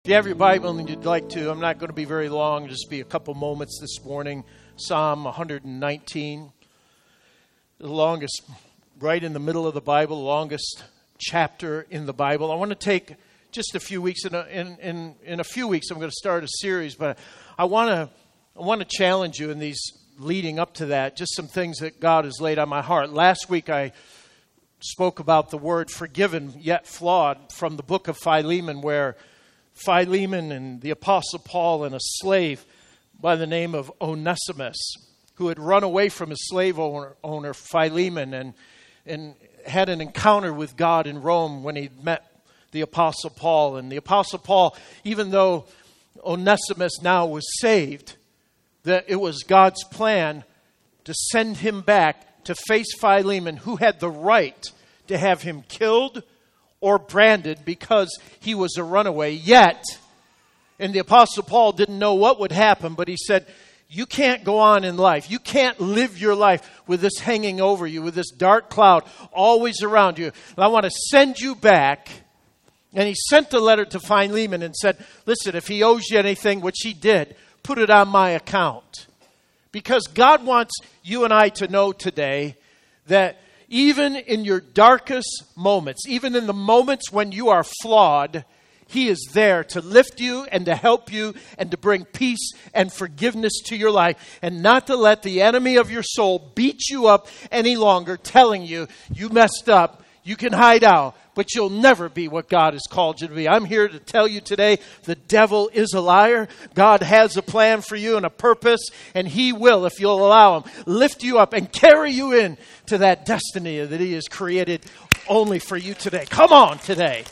If you have your Bible and you'd like to, I'm not going to be very long, just be a couple moments this morning. Psalm 119, the longest, right in the middle of the Bible, the longest chapter in the Bible. I want to take just a few weeks, in a few weeks I'm going to start a series, but I want to challenge you in these leading up to that, just some things that God has laid on my heart. Last week I spoke about the word forgiven yet flawed from the book of Philemon, where Philemon and the Apostle Paul and a slave by the name of Onesimus, who had run away from his slave owner Philemon, and had an encounter with God in Rome when he met the Apostle Paul. And the Apostle Paul, even though Onesimus now was saved, that it was God's plan to send him back to face Philemon, who had the right to have him killed or branded because he was a runaway. Yet, and the Apostle Paul didn't know what would happen, but he said, you can't go on in life. You can't live your life with this hanging over you, with this dark cloud always around you. And I want to send you back. And he sent a letter to Philemon and said, listen, if he owes you anything, which he did, put it on my account. Because God wants you and I to know today that even in your darkest moments, even in the moments when you are flawed, He is there to lift you and to help you and to bring peace and forgiveness to your life, and not to let the enemy of your soul beat you up any longer, telling you, you messed up, you can hide out, but you'll never be what God has called you to be. I'm here to tell you today, the devil is a liar. God has a plan for you and a purpose, and He will, if you'll allow Him, lift you up and carry you in to that destiny that He has created only for you today. Come on today.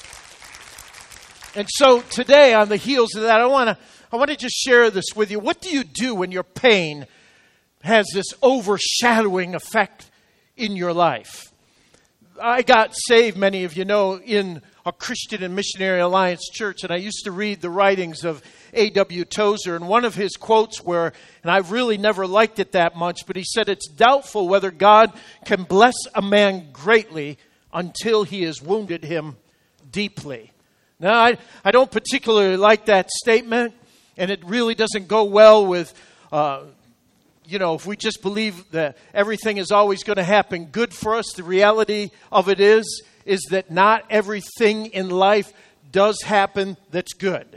And so today, on the heels of that, I want to just share this with you. What do you do when your pain has this overshadowing effect in your life? I got saved, many of you know, in a Christian and Missionary Alliance church, and I used to read the writings of A.W. Tozer, and one of his quotes were, and I really never liked it that much, but he said, it's doubtful whether God can bless a man greatly until He has wounded him deeply. Now, I don't particularly like that statement, and it really doesn't go well with if we just believe that everything is always going to happen good for us. The reality of it is that not everything in life does happen that's good.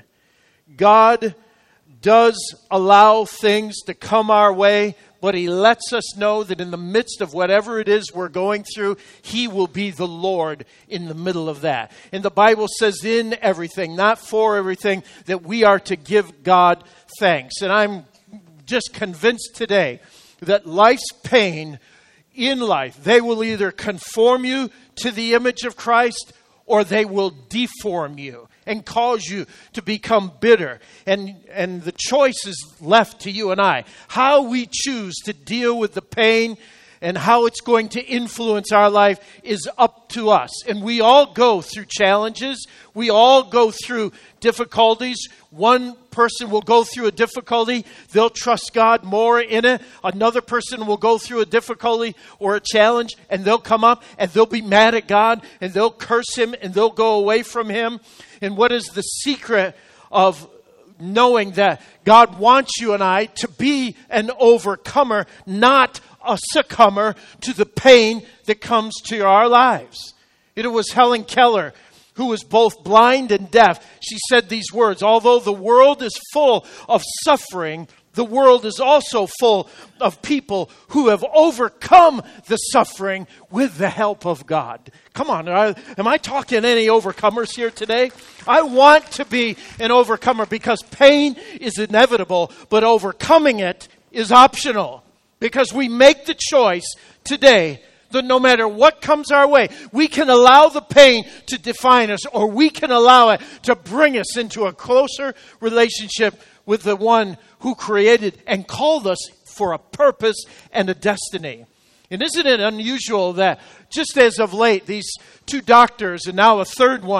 God does allow things to come our way, but He lets us know that in the midst of whatever it is we're going through, He will be the Lord in the middle of that. And the Bible says in everything, not for everything, that we are to give God thanks. And I'm just convinced today that life's pain in life, they will either conform you to the image of Christ, or they will deform you and cause you to become bitter. And the choice is left to you and I. How we choose to deal with the pain and how it's going to influence our life is up to us. And we all go through challenges. We all go through difficulties. One person will go through a difficulty. They'll trust God more in it. Another person will go through a difficulty or a challenge, and they'll come up and they'll be mad at God, and they'll curse Him, and they'll go away from Him. And what is the secret of knowing that God wants you and I to be an overcomer, not a succumber to the pain that comes to our lives? It was Helen Keller, who was both blind and deaf. She said these words, although the world is full of suffering, the world is also full of people who have overcome the suffering with the help of God. Come on, am I talking any overcomers here today? I want to be an overcomer because pain is inevitable, but overcoming it is optional. Because we make the choice today that no matter what comes our way, we can allow the pain to define us, or we can allow it to bring us into a closer relationship with the one who created and called us for a purpose and a destiny. And isn't it unusual that just as of late, these two doctors and now a third one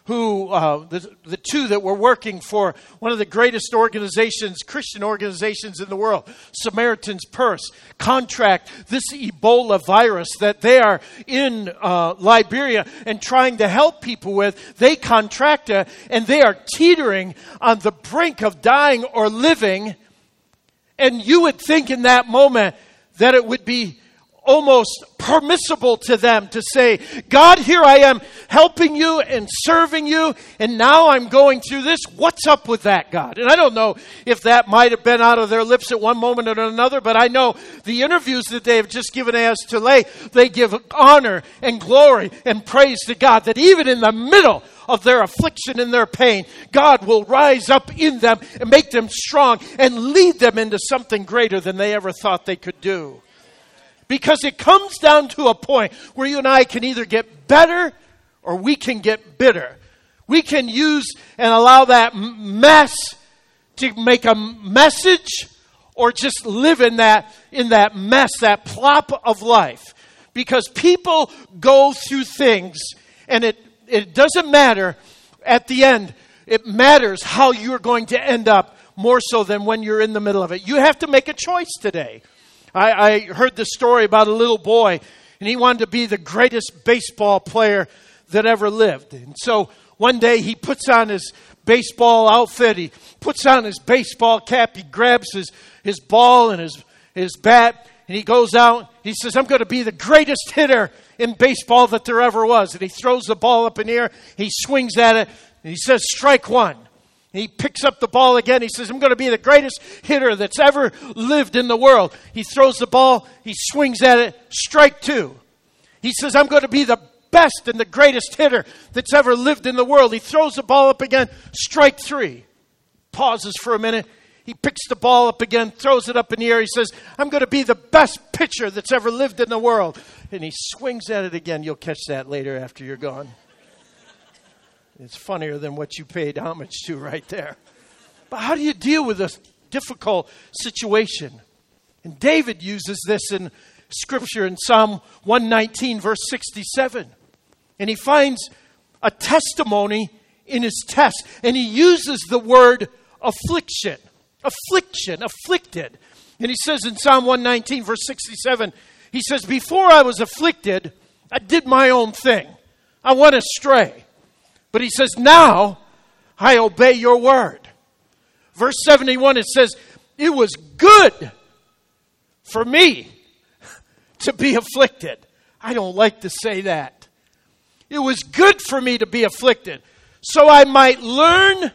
who, the two that were working for one of the greatest organizations, Christian organizations in the world, Samaritan's Purse, contract this Ebola virus that they are in Liberia and trying to help people with. They contract it, and they are teetering on the brink of dying or living. And you would think in that moment that it would be almost permissible to them to say, God, here I am helping you and serving you, and now I'm going through this. What's up with that, God? And I don't know if that might have been out of their lips at one moment or another, but I know the interviews that they have just given as to lay, they give honor and glory and praise to God, that even in the middle of their affliction and their pain, God will rise up in them and make them strong and lead them into something greater than they ever thought they could do. Because it comes down to a point where you and I can either get better or we can get bitter. We can use and allow that mess to make a message, or just live in that mess, that plop of life. Because people go through things, and it doesn't matter at the end. It matters how you're going to end up more so than when you're in the middle of it. You have to make a choice today. I heard the story about a little boy, and he wanted to be the greatest baseball player that ever lived. And so one day he puts on his baseball outfit, he puts on his baseball cap, he grabs his ball and his bat, and he goes out. He says, I'm going to be the greatest hitter in baseball that there ever was. And he throws the ball up in the air, he swings at it, and he says, strike one. He picks up the ball again. He says, I'm going to be the greatest hitter that's ever lived in the world. He throws the ball. He swings at it. Strike two. He says, I'm going to be the best and the greatest hitter that's ever lived in the world. He throws the ball up again. Strike three. Pauses for a minute. He picks the ball up again, throws it up in the air. He says, I'm going to be the best pitcher that's ever lived in the world. And he swings at it again. You'll catch that later after you're gone. It's funnier than what you paid homage to right there. But how do you deal with a difficult situation? And David uses this in Scripture in Psalm 119, verse 67. And he finds a testimony in his test. And he uses the word affliction. Affliction, afflicted. And he says in Psalm 119, verse 67, he says, before I was afflicted, I did my own thing. I went astray. But he says, now I obey your word. Verse 71, it says, it was good for me to be afflicted. I don't like to say that. It was good for me to be afflicted, so I might learn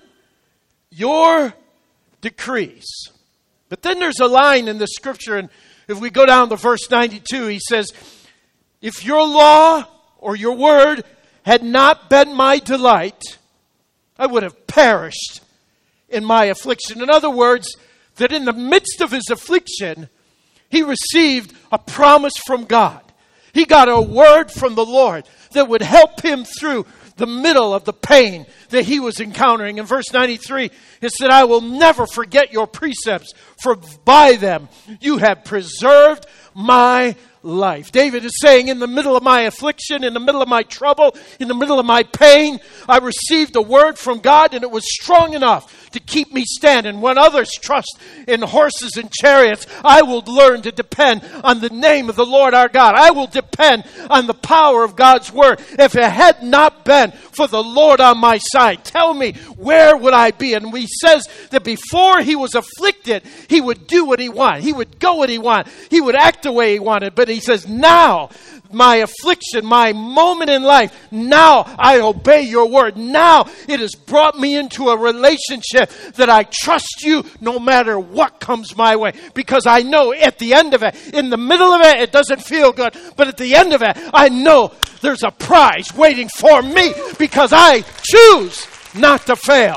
your decrees. But then there's a line in the Scripture, and if we go down to verse 92, he says, if your law or your word had not been my delight, I would have perished in my affliction. In other words, that in the midst of his affliction, he received a promise from God. He got a word from the Lord that would help him through the middle of the pain that he was encountering. In verse 93, it said, I will never forget your precepts, for by them you have preserved my life. David is saying, in the middle of my affliction, in the middle of my trouble, in the middle of my pain, I received a word from God, and it was strong enough to keep me standing. When others trust in horses and chariots, I will learn to depend on the name of the Lord our God. I will depend on the power of God's word. If it had not been for the Lord on my side, tell me, where would I be? And he says that before he was afflicted, he would do what he wanted. He would go what he wanted. He would act the way he wanted. But he says, now my affliction, my moment in life, now I obey your word. Now it has brought me into a relationship that I trust you no matter what comes my way. Because I know at the end of it, in the middle of it, it doesn't feel good. But at the end of it, I know there's a prize waiting for me because I choose not to fail.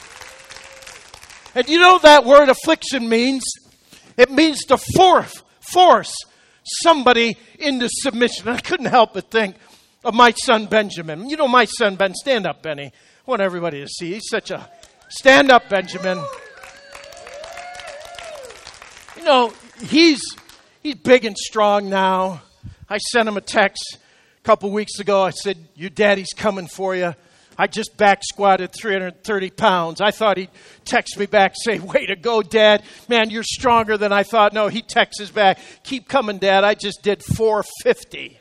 And you know that word affliction means? It means to force somebody into submission. I couldn't help but think of my son Benjamin. You know my son Ben. Stand up, Benny. I want everybody to see. He's such a... Stand up, Benjamin. You know, he's big and strong now. I sent him a text a couple weeks ago. I said, your daddy's coming for you. I just back squatted 330 pounds. I thought he'd text me back, say, way to go, Dad. Man, you're stronger than I thought. No, he texts back, keep coming, Dad. I just did 450.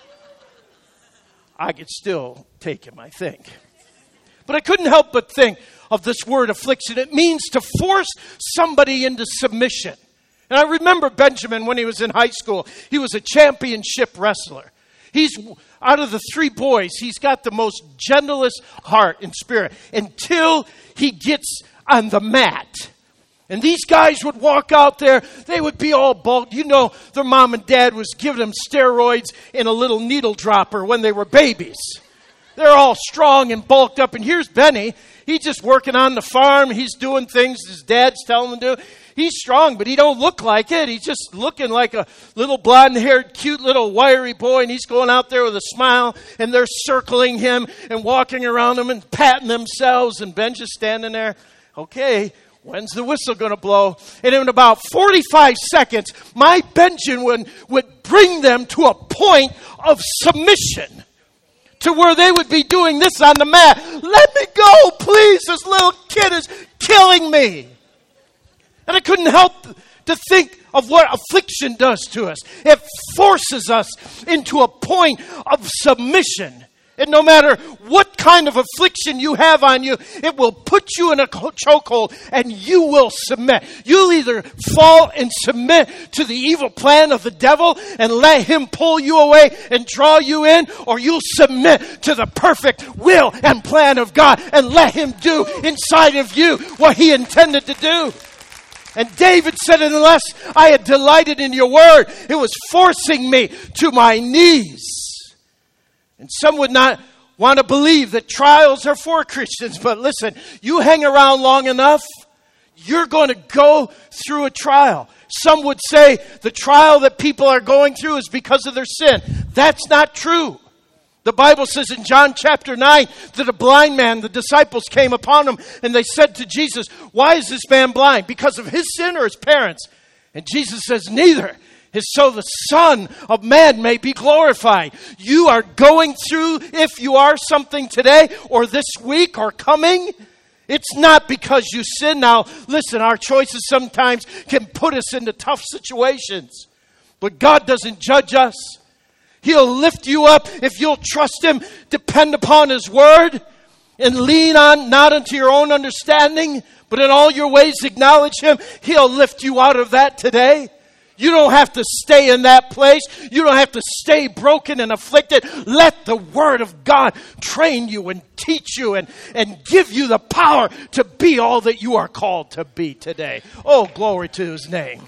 I could still take him, I think. But I couldn't help but think of this word affliction. It means to force somebody into submission. And I remember Benjamin when he was in high school. He was a championship wrestler. He's, out of the three boys, he's got the most gentlest heart and spirit until he gets on the mat. And these guys would walk out there, they would be all bulked. You know, their mom and dad was giving them steroids in a little needle dropper when they were babies. They're all strong and bulked up. And here's Benny. He's just working on the farm. He's doing things his dad's telling him to do. He's strong, but he don't look like it. He's just looking like a little blonde-haired, cute little wiry boy, and he's going out there with a smile, and they're circling him and walking around him and patting themselves, and Ben's just standing there. Okay, when's the whistle going to blow? And in about 45 seconds, my Benjamin would bring them to a point of submission, to where they would be doing this on the mat. Let me go, please. This little kid is killing me. And I couldn't help to think of what affliction does to us. It forces us into a point of submission. And no matter what kind of affliction you have on you, it will put you in a chokehold and you will submit. You'll either fall and submit to the evil plan of the devil and let him pull you away and draw you in, or you'll submit to the perfect will and plan of God and let him do inside of you what he intended to do. And David said, unless I had delighted in your word, it was forcing me to my knees. And some would not want to believe that trials are for Christians. But listen, you hang around long enough, you're going to go through a trial. Some would say the trial that people are going through is because of their sin. That's not true. The Bible says in John chapter 9 that a blind man, the disciples came upon him and they said to Jesus, why is this man blind? Because of his sin or his parents? And Jesus says, neither. Is so the Son of Man may be glorified. You are going through, if you are, something today or this week or coming. It's not because you sin. Now, listen, our choices sometimes can put us into tough situations. But God doesn't judge us. He'll lift you up if you'll trust him, depend upon his word, and lean on, not unto your own understanding, but in all your ways acknowledge him. He'll lift you out of that today. You don't have to stay in that place. You don't have to stay broken and afflicted. Let the word of God train you and teach you and give you the power to be all that you are called to be today. Oh, glory to his name.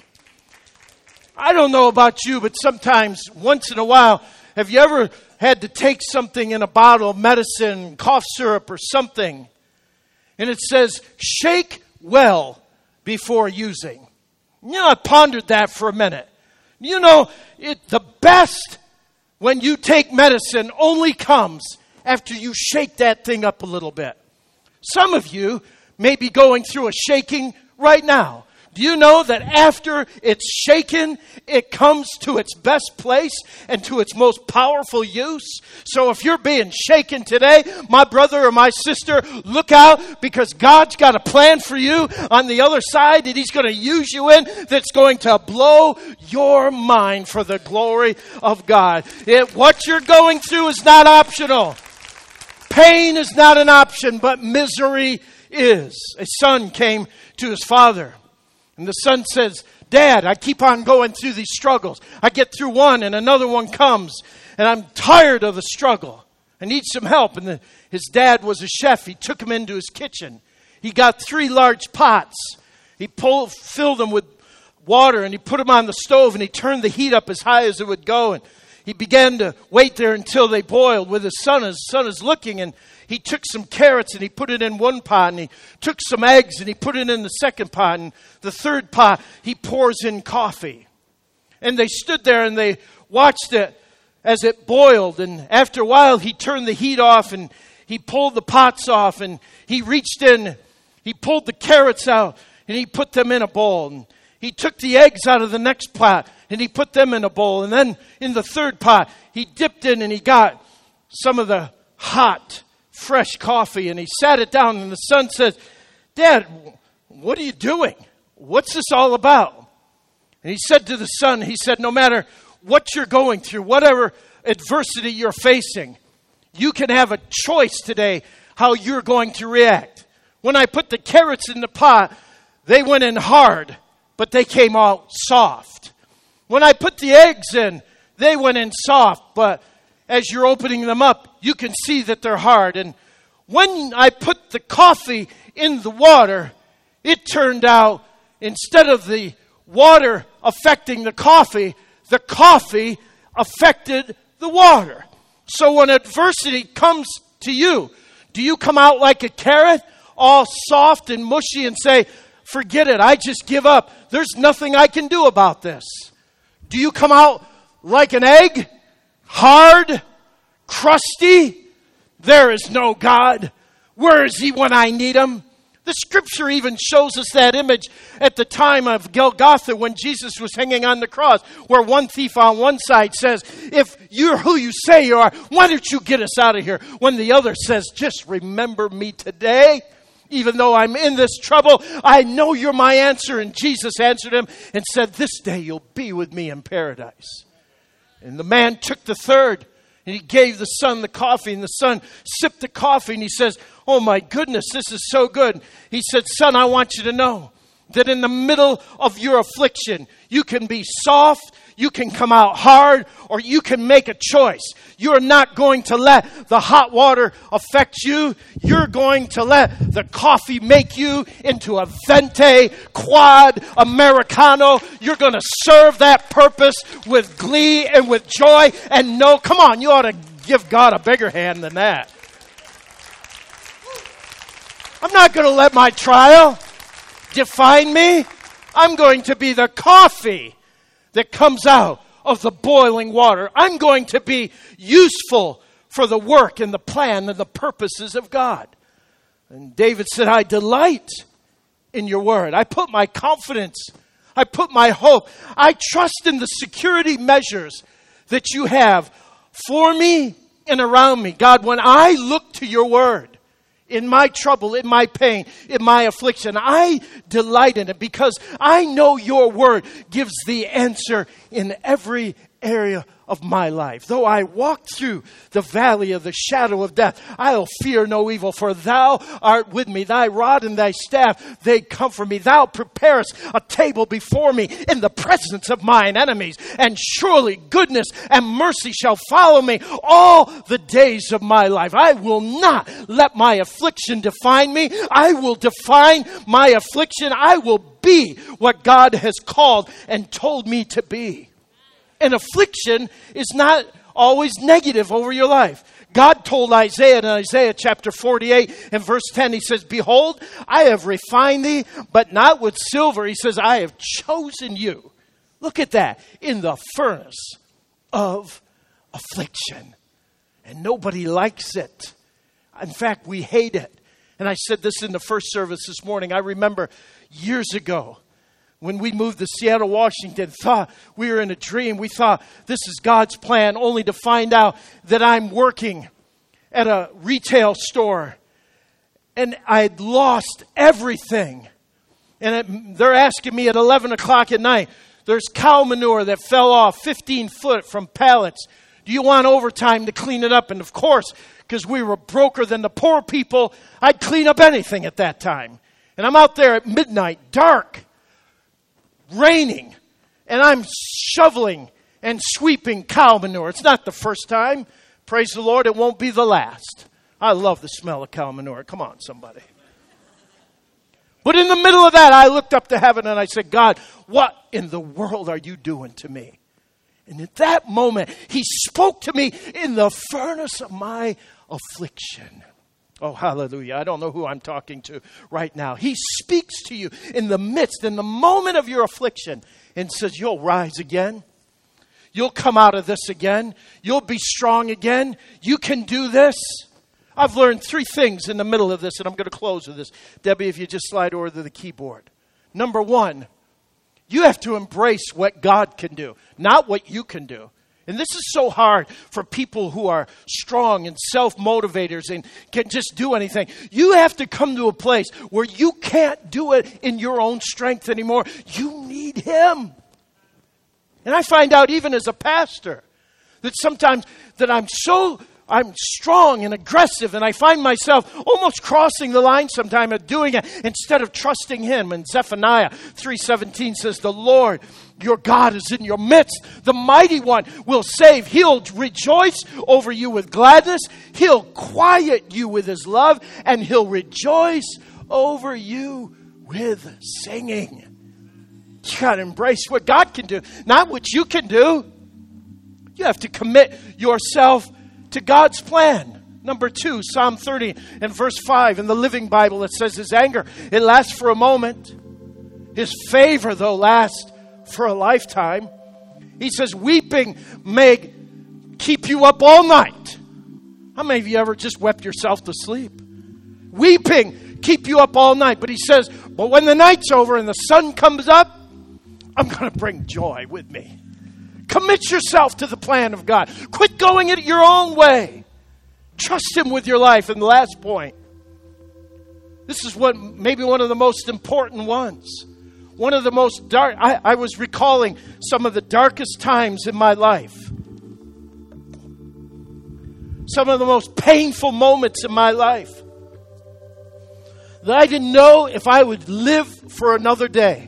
I don't know about you, but sometimes, once in a while, have you ever had to take something in a bottle of medicine, cough syrup or something, and it says, shake well before using? You know, I pondered that for a minute. You know, the best when you take medicine only comes after you shake that thing up a little bit. Some of you may be going through a shaking right now. Do you know that after it's shaken, it comes to its best place and to its most powerful use? So if you're being shaken today, my brother or my sister, look out, because God's got a plan for you on the other side that he's going to use you in that's going to blow your mind for the glory of God. What you're going through is not optional. Pain is not an option, but misery is. A son came to his father. And the son says, Dad, I keep on going through these struggles. I get through one and another one comes. And I'm tired of the struggle. I need some help. And his dad was a chef. He took him into his kitchen. He got 3 large pots. He filled them with water and he put them on the stove and he turned the heat up as high as it would go. And he began to wait there until they boiled with his son. His son is looking, and he took some carrots and he put it in one pot, and he took some eggs and he put it in the second pot, and the third pot he pours in coffee. And they stood there and they watched it as it boiled, and after a while he turned the heat off and he pulled the pots off, and he reached in, he pulled the carrots out and he put them in a bowl, and he took the eggs out of the next pot and he put them in a bowl, and then in the third pot he dipped in and he got some of the hot fresh coffee, and he sat it down, and the son says, Dad, what are you doing? What's this all about? And he said to the son, he said, no matter what you're going through, whatever adversity you're facing, you can have a choice today how you're going to react. When I put the carrots in the pot, they went in hard, but they came out soft. When I put the eggs in, they went in soft, but as you're opening them up, you can see that they're hard. And when I put the coffee in the water, it turned out, instead of the water affecting the coffee affected the water. So when adversity comes to you, do you come out like a carrot, all soft and mushy, and say, forget it, I just give up. There's nothing I can do about this? Do you come out like an egg, hard, crusty? There is no God. Where is he when I need him? The scripture even shows us that image at the time of Golgotha when Jesus was hanging on the cross, where one thief on one side says, if you're who you say you are, why don't you get us out of here? When the other says, just remember me today. Even though I'm in this trouble, I know you're my answer. And Jesus answered him and said, this day you'll be with me in paradise. And the man took the third, and he gave the son the coffee, and the son sipped the coffee, and he says, oh my goodness, this is so good. He said, son, I want you to know that in the middle of your affliction, you can be soft, you can come out hard, or you can make a choice. You're not going to let the hot water affect you. You're going to let the coffee make you into a venti, quad, Americano. You're going to serve that purpose with glee and with joy. And no, come on, you ought to give God a bigger hand than that. I'm not going to let my trial define me. I'm going to be the coffee that comes out of the boiling water. I'm going to be useful for the work and the plan and the purposes of God. And David said, I delight in your word. I put my confidence, I put my hope, I trust in the security measures that you have for me and around me. God, when I look to your word, in my trouble, in my pain, in my affliction, I delight in it because I know your word gives the answer in every area of my life. Though I walk through the valley of the shadow of death, I'll fear no evil, for thou art with me. Thy rod and thy staff, they comfort me. Thou preparest a table before me in the presence of mine enemies. And surely goodness and mercy shall follow me all the days of my life. I will not let my affliction define me. I will define my affliction. I will be what God has called and told me to be. And affliction is not always negative over your life. God told Isaiah in Isaiah chapter 48 and verse 10, he says, behold, I have refined thee, but not with silver. He says, I have chosen you. Look at that. In the furnace of affliction. And nobody likes it. In fact, we hate it. And I said this in the first service this morning. I remember years ago, when we moved to Seattle, Washington, thought we were in a dream. We thought this is God's plan, only to find out that I'm working at a retail store and I'd lost everything. And they're asking me at 11 o'clock at night, there's cow manure that fell off 15 foot from pallets. Do you want overtime to clean it up? And of course, because we were broker than the poor people, I'd clean up anything at that time. And I'm out there at midnight, dark, raining, and I'm shoveling and sweeping cow manure. It's not the first time. Praise the Lord, it won't be the last. I love the smell of cow manure. Come on, somebody. But in the middle of that, I looked up to heaven and I said, God, what in the world are you doing to me? And at that moment, he spoke to me in the furnace of my affliction. Oh, hallelujah. I don't know who I'm talking to right now. He speaks to you in the midst, in the moment of your affliction, and says, you'll rise again. You'll come out of this again. You'll be strong again. You can do this. I've learned 3 things in the middle of this, and I'm going to close with this. Debbie, if you just slide over to the keyboard. Number 1, you have to embrace what God can do, not what you can do. And this is so hard for people who are strong and self-motivators and can just do anything. You have to come to a place where you can't do it in your own strength anymore. You need Him. And I find out even as a pastor that sometimes that I'm strong and aggressive, and I find myself almost crossing the line sometime of doing it instead of trusting Him. And Zephaniah 3:17 says, the Lord, your God, is in your midst. The mighty one will save. He'll rejoice over you with gladness. He'll quiet you with His love, and He'll rejoice over you with singing. You got to embrace what God can do, not what you can do. You have to commit yourself to God's plan. Number 2, Psalm 30 and verse 5 in the Living Bible, it says, His anger, it lasts for a moment. His favor, though, lasts for a lifetime. He says, weeping may keep you up all night. How many of you ever just wept yourself to sleep? Weeping keep you up all night. But He says, but when the night's over and the sun comes up, I'm going to bring joy with me. Commit yourself to the plan of God. Quit going it your own way. Trust Him with your life. And the last point. This is maybe one of the most important ones. One of the most dark. I was recalling some of the darkest times in my life. Some of the most painful moments in my life. That I didn't know if I would live for another day.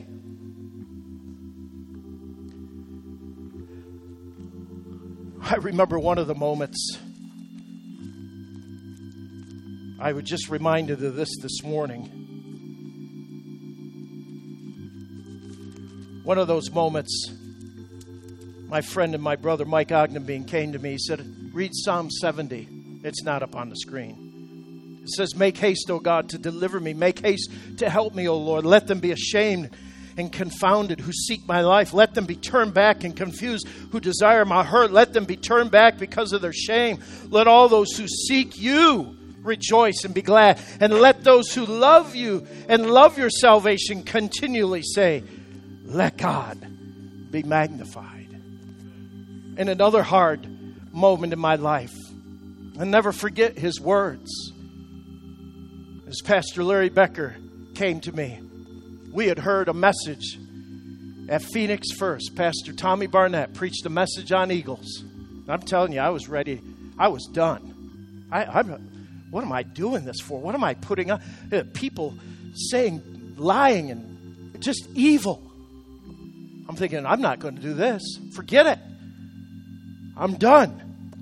I remember one of the moments. I was just reminded of this morning. One of those moments, my friend and my brother Mike Ogdenbean came to me. He said, read Psalm 70. It's not up on the screen. It says, make haste, O God, to deliver me. Make haste to help me, O Lord. Let them be ashamed and confounded who seek my life. Let them be turned back and confused who desire my hurt. Let them be turned back because of their shame. Let all those who seek you rejoice and be glad. And let those who love you and love your salvation continually say, let God be magnified. In another hard moment in my life, I'll never forget his words. As Pastor Larry Becker came to me, we had heard a message at Phoenix First. Pastor Tommy Barnett preached a message on eagles. I'm telling you, I was ready. I was done. What am I doing this for? What am I putting on? People saying, lying, and just evil. I'm thinking, I'm not going to do this. Forget it. I'm done.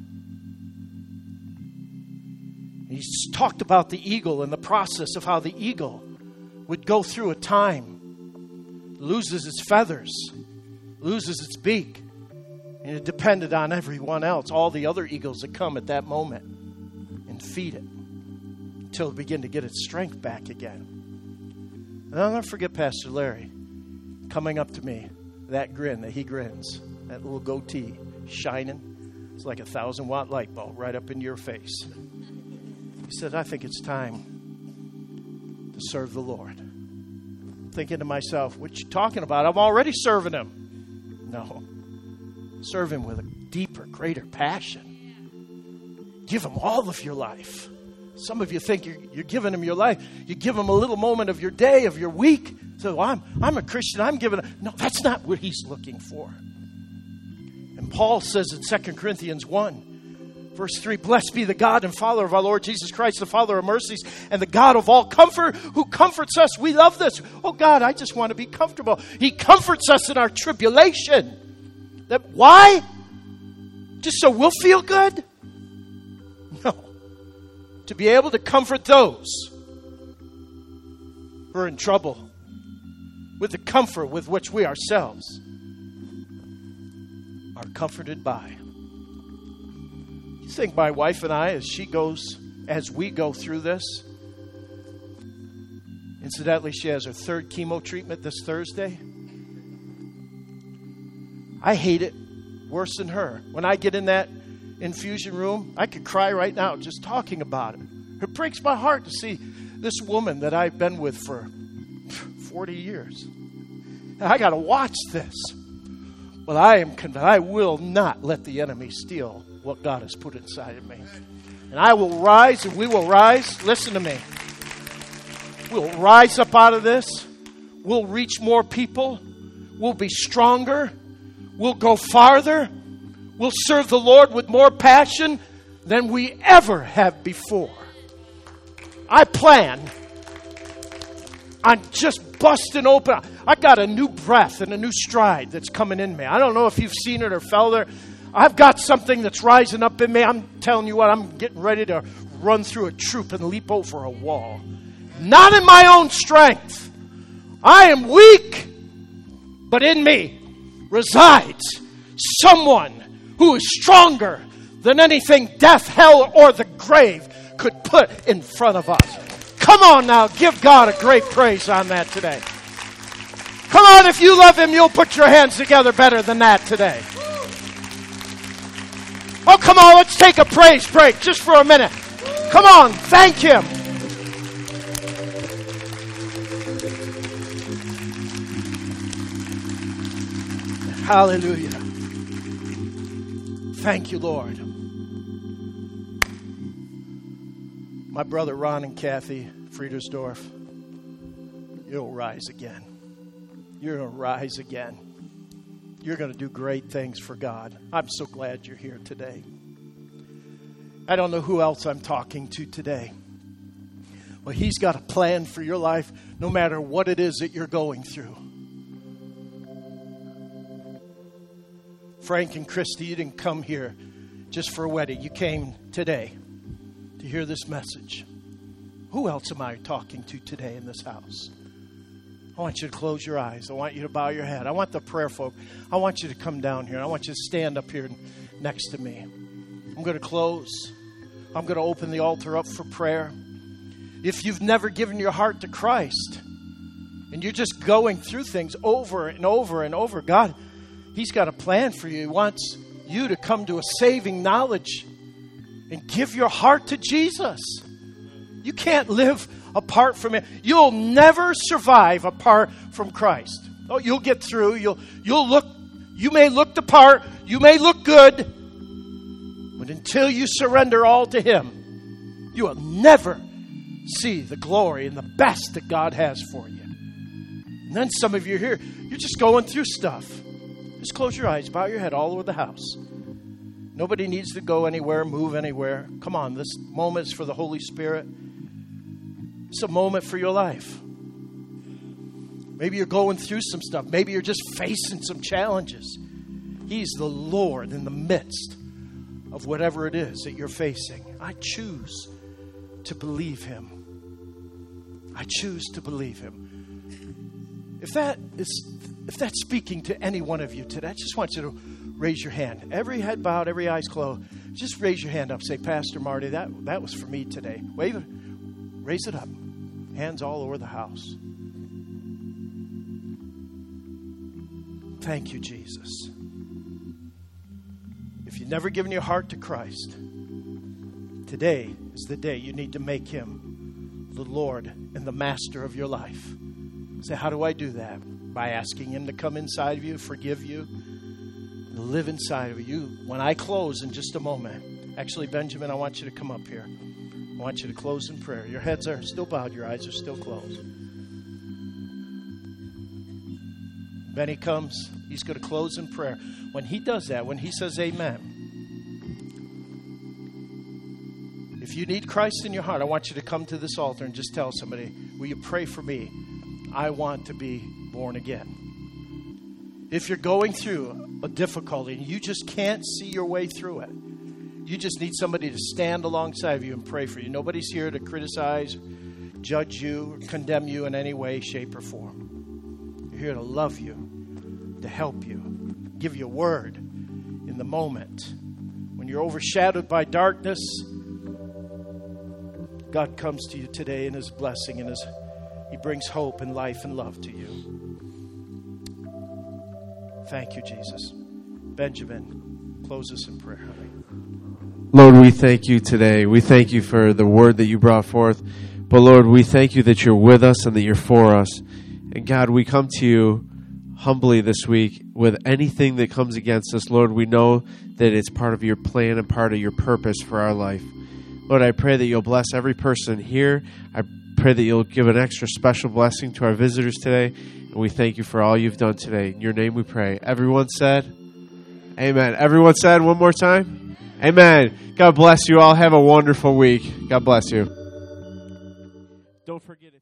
He talked about the eagle and the process of how the eagle would go through a time, loses its feathers, loses its beak, and it depended on everyone else, all the other eagles that come at that moment, and feed it until it began to get its strength back again. And I'll never forget Pastor Larry coming up to me, that grin that he grins, that little goatee shining. It's like a 1,000-watt light bulb right up into your face. He said, I think it's time to serve the Lord. Thinking to myself, what you talking about? I'm already serving Him. No. Serve Him with a deeper, greater passion. Give Him all of your life. Some of you think you're giving Him your life. You give Him a little moment of your day, of your week. So I'm a Christian. I'm giving Him. No, that's not what He's looking for. And Paul says in 2 Corinthians 1, Verse 3, blessed be the God and Father of our Lord Jesus Christ, the Father of mercies, and the God of all comfort, who comforts us. We love this. Oh God, I just want to be comfortable. He comforts us in our tribulation. Why? Just so we'll feel good? No. To be able to comfort those who are in trouble with the comfort with which we ourselves are comforted by. I think my wife and I, as we go through this, incidentally, she has her 3rd chemo treatment this Thursday. I hate it worse than her. When I get in that infusion room, I could cry right now just talking about it. It breaks my heart to see this woman that I've been with for 40 years. And I got to watch this. But I am convinced I will not let the enemy steal what God has put inside of me. And I will rise, and we will rise. Listen to me. We'll rise up out of this. We'll reach more people. We'll be stronger. We'll go farther. We'll serve the Lord with more passion than we ever have before. I plan on just busting open. I got a new breath and a new stride that's coming in me. I don't know if you've seen it or felt it. I've got something that's rising up in me. I'm telling you what, I'm getting ready to run through a troop and leap over a wall. Not in my own strength. I am weak, but in me resides someone who is stronger than anything death, hell, or the grave could put in front of us. Come on now, give God a great praise on that today. Come on, if you love Him, you'll put your hands together better than that today. Oh, come on, let's take a praise break just for a minute. Come on, thank Him. Hallelujah. Thank you, Lord. My brother Ron and Kathy Friedersdorf, you'll rise again. You're going to rise again. You're going to do great things for God. I'm so glad you're here today. I don't know who else I'm talking to today. Well, He's got a plan for your life no matter what it is that you're going through. Frank and Christy, you didn't come here just for a wedding. You came today to hear this message. Who else am I talking to today in this house? I want you to close your eyes. I want you to bow your head. I want the prayer folk. I want you to come down here. I want you to stand up here next to me. I'm going to close. I'm going to open the altar up for prayer. If you've never given your heart to Christ and you're just going through things over and over and over, God, He's got a plan for you. He wants you to come to a saving knowledge and give your heart to Jesus. You can't live apart from Him. You'll never survive apart from Christ. Oh, you'll get through. You may look the part. You may look good. But until you surrender all to Him, you will never see the glory and the best that God has for you. And then some of you here, you're just going through stuff. Just close your eyes, bow your head all over the house. Nobody needs to go anywhere, move anywhere. Come on, this moment is for the Holy Spirit. It's a moment for your life. Maybe you're going through some stuff. Maybe you're just facing some challenges. He's the Lord in the midst of whatever it is that you're facing. I choose to believe Him. I choose to believe Him. If that's speaking to any one of you today, I just want you to raise your hand. Every head bowed, every eyes closed. Just raise your hand up. Say, Pastor Marty, that was for me today. Wave it. Raise it up. Hands all over the house. Thank you, Jesus. If you've never given your heart to Christ, today is the day you need to make Him the Lord and the master of your life. Say, how do I do that? By asking Him to come inside of you, forgive you, and live inside of you. When I close in just a moment, actually, Benjamin, I want you to come up here. I want you to close in prayer. Your heads are still bowed. Your eyes are still closed. Benny comes. He's going to close in prayer. When he does that, when he says amen, if you need Christ in your heart, I want you to come to this altar and just tell somebody, will you pray for me? I want to be born again. If you're going through a difficulty and you just can't see your way through it, you just need somebody to stand alongside of you and pray for you. Nobody's here to criticize, judge you, or condemn you in any way, shape, or form. You're here to love you, to help you, give you a word in the moment. When you're overshadowed by darkness, God comes to you today in His blessing and He brings hope and life and love to you. Thank you, Jesus. Benjamin, close us in prayer, honey. Lord, we thank you today. We thank you for the word that you brought forth. But Lord, we thank you that you're with us and that you're for us. And God, we come to you humbly this week with anything that comes against us. Lord, we know that it's part of your plan and part of your purpose for our life. Lord, I pray that you'll bless every person here. I pray that you'll give an extra special blessing to our visitors today. And we thank you for all you've done today. In your name we pray. Everyone said, amen. Everyone said one more time, amen. God bless you all. Have a wonderful week. God bless you. Don't forget it.